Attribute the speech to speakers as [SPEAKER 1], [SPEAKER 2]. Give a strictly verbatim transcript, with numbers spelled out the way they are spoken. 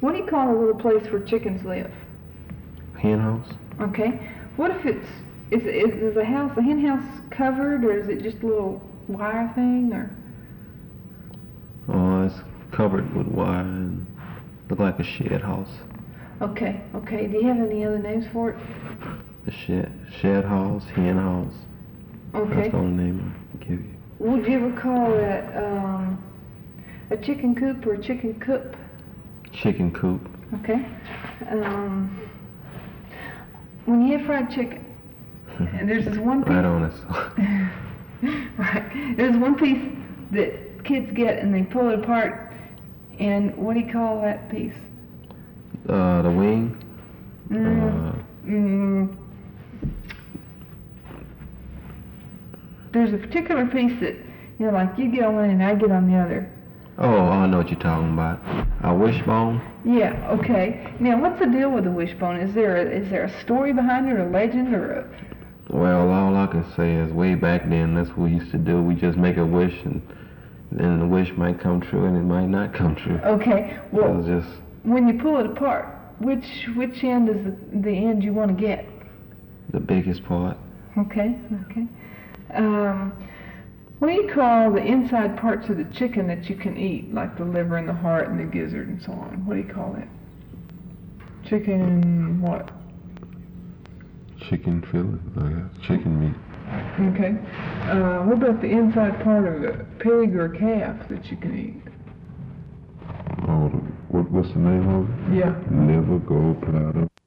[SPEAKER 1] What do you call a little place where chickens live?
[SPEAKER 2] Hen house.
[SPEAKER 1] Okay. What if it's, is, is, is the house, the hen house covered, or is it just a little wire thing, or?
[SPEAKER 2] Oh, it's covered with wire and look like a shed house.
[SPEAKER 1] Okay, okay. Do you have any other names for it?
[SPEAKER 2] The shed, shed house, hen house.
[SPEAKER 1] Okay.
[SPEAKER 2] That's the only name I can give you.
[SPEAKER 1] Would you ever call it um, a chicken coop or a chicken coop?
[SPEAKER 2] Chicken coop.
[SPEAKER 1] Okay. Um, when you have fried chicken, and there's this one piece.
[SPEAKER 2] Right on it.
[SPEAKER 1] Right. There's one piece that kids get and they pull it apart. And what do you call that piece?
[SPEAKER 2] Uh, the wing.
[SPEAKER 1] Mm,
[SPEAKER 2] Uh,
[SPEAKER 1] mm, there's a particular piece that, you know, like you get on one and I get on the other.
[SPEAKER 2] oh, I know what you're talking about. A wishbone.
[SPEAKER 1] Yeah. Okay. Now, what's the deal with the wishbone? Is there a, is there a story behind it, or a legend, or a?
[SPEAKER 2] Well, all I can say is way back then, that's what we used to do. We just make a wish, and then the wish might come true, and it might not come true.
[SPEAKER 1] Okay. Well,
[SPEAKER 2] It was just
[SPEAKER 1] when you pull it apart, which which end is the the end you want to get?
[SPEAKER 2] the biggest part.
[SPEAKER 1] Okay. Okay. Um, what do you call the inside parts of the chicken that you can eat, like the liver and the heart and the gizzard and so on? What do you call it? Chicken what?
[SPEAKER 3] Chicken fillet, I guess. Chicken meat.
[SPEAKER 1] Okay. Uh, what about the inside part of a pig or calf that you can eat?
[SPEAKER 3] Oh, the, what, what's the name of it?
[SPEAKER 1] Yeah.
[SPEAKER 3] Liver, gallbladder.